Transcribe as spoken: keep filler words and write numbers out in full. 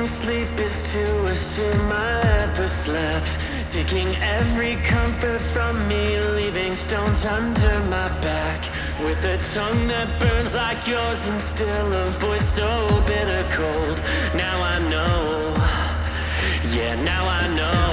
me sleep is to assume I ever slept, taking every comfort from me, leaving stones under my back. With a tongue that burns like yours and still a voice so bitter cold. Now I know, yeah, now I know.